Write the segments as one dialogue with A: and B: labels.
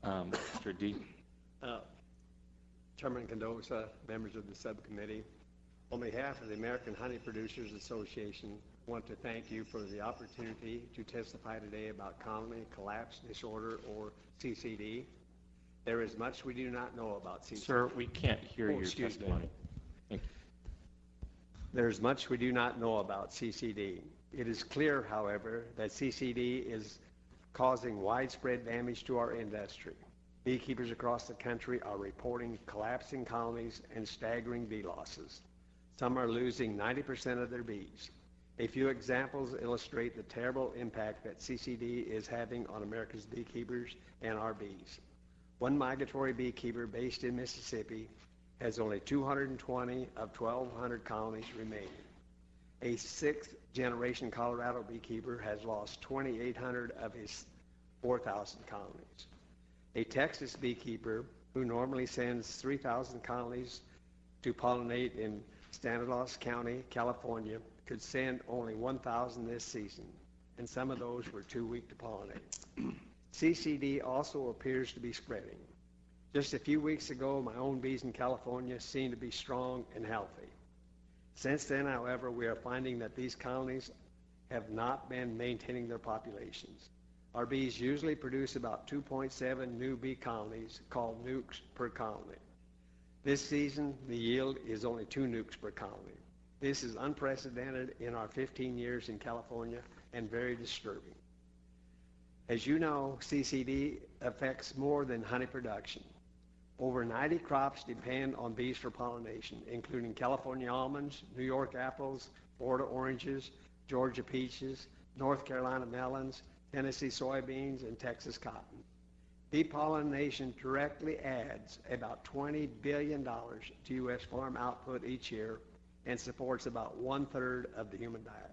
A: Mr. D.
B: Uh, Chairman Condosa, members of the subcommittee, on behalf of the American Honey Producers Association, I want to thank you for the opportunity to testify today about colony collapse disorder, or CCD. There is much we do not know about CCD.
A: Sir, we can't hear your
B: excuse me.
A: testimony. Thank you.
B: There is much we do not know about CCD. It is clear, however, that CCD is causing widespread damage to our industry. Beekeepers across the country are reporting collapsing colonies and staggering bee losses. Some are losing 90% of their bees. A few examples illustrate the terrible impact that CCD is having on America's beekeepers and our bees. One migratory beekeeper based in Mississippi has only 220 of 1,200 colonies remaining. A sixth-generation Colorado beekeeper has lost 2,800 of his 4,000 colonies. A Texas beekeeper who normally sends 3,000 colonies to pollinate in Stanislaus County, California, could send only 1,000 this season, and some of those were too weak to pollinate. CCD also appears to be spreading. Just a few weeks ago, my own bees in California seemed to be strong and healthy. Since then, however, we are finding that these colonies have not been maintaining their populations. Our bees usually produce about 2.7 new bee colonies, called nukes per colony. This season, the yield is only 2 nukes per colony. This is unprecedented in our 15 years in California and very disturbing. As you know, CCD affects more than honey production. Over 90 crops depend on bees for pollination, including California almonds, New York apples, Florida oranges, Georgia peaches, North Carolina melons, Tennessee soybeans, and Texas cotton. Bee pollination directly adds about $20 billion to U.S. farm output each year and supports about 1/3 of the human diet.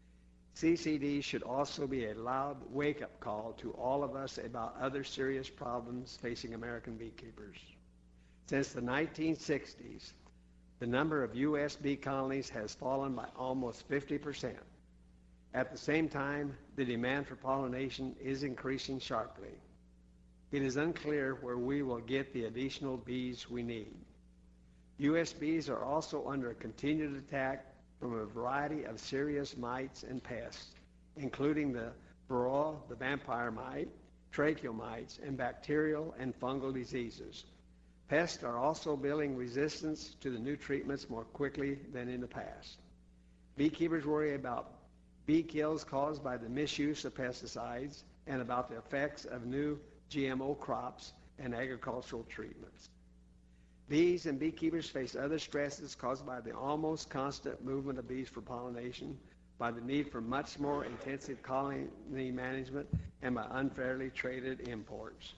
B: CCD should also be a loud wake-up call to all of us about other serious problems facing American beekeepers. Since the 1960s, the number of U.S. bee colonies has fallen by almost 50%. At the same time, the demand for pollination is increasing sharply. It is unclear where we will get the additional bees we need. U.S. bees are also under continued attack from a variety of serious mites and pests, including the varroa, the vampire mite, tracheal mites, and bacterial and fungal diseases. Pests are also building resistance to the new treatments more quickly than in the past. Beekeepers worry about bee kills caused by the misuse of pesticides and about the effects of new GMO crops and agricultural treatments. Bees and beekeepers face other stresses caused by the almost constant movement of bees for pollination, by the need for much more intensive colony management, and by unfairly traded imports.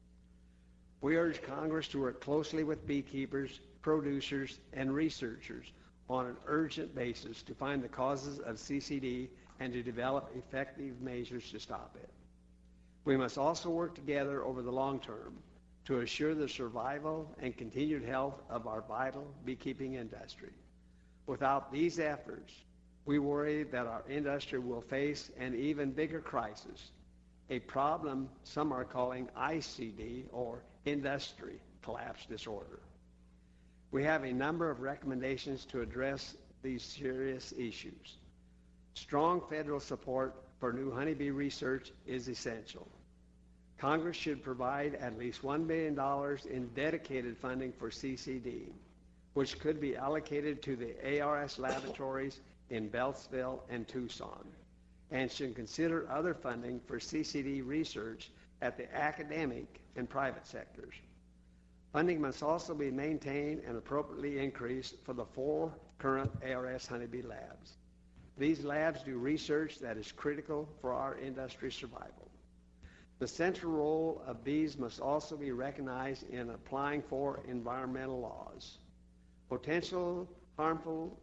B: We urge Congress to work closely with beekeepers, producers, and researchers on an urgent basis to find the causes of CCD and to develop effective measures to stop it. We must also work together over the long term to assure the survival and continued health of our vital beekeeping industry. Without these efforts, we worry that our industry will face an even bigger crisis, a problem some are calling ICD, or industry collapse disorder. We have a number of recommendations to address these serious issues. Strong federal support for new honeybee research is essential. Congress should provide at least $1 billion in dedicated funding for CCD, which could be allocated to the ARS laboratories in Beltsville and Tucson, and should consider other funding for CCD research at the academic and private sectors. Funding must also be maintained and appropriately increased for the 4 current ARS honeybee labs. These labs do research that is critical for our industry survival. The central role of bees must also be recognized in applying for environmental laws. Potential harm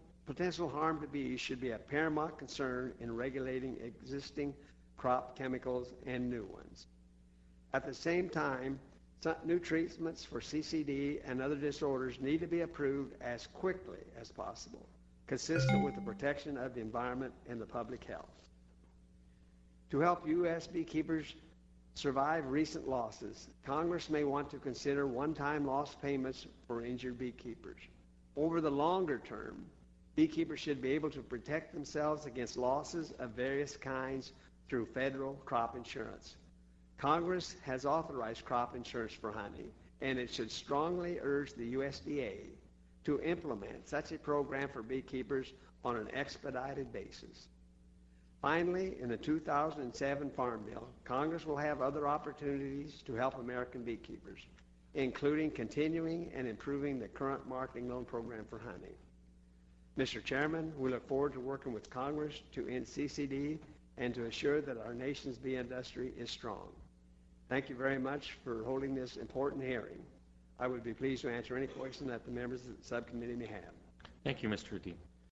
B: to bees should be a paramount concern in regulating existing crop chemicals and new ones. At the same time, new treatments for CCD and other disorders need to be approved as quickly as possible, consistent with the protection of the environment and the public health. To help U.S. beekeepers survive recent losses, Congress may want to consider one-time loss payments for injured beekeepers. Over the longer term, beekeepers should be able to protect themselves against losses of various kinds through federal crop insurance. Congress has authorized crop insurance for honey, and it should strongly urge the USDA to implement such a program for beekeepers on an expedited basis. Finally, in the 2007 Farm Bill, Congress will have other opportunities to help American beekeepers, including continuing and improving the current marketing loan program for honey. Mr. Chairman, we look forward to working with Congress to end CCD and to assure that our nation's bee industry is strong. Thank you very much for holding this important hearing. I would be pleased to answer any question that the members of the subcommittee may have.
A: Thank you, Mr. Dean.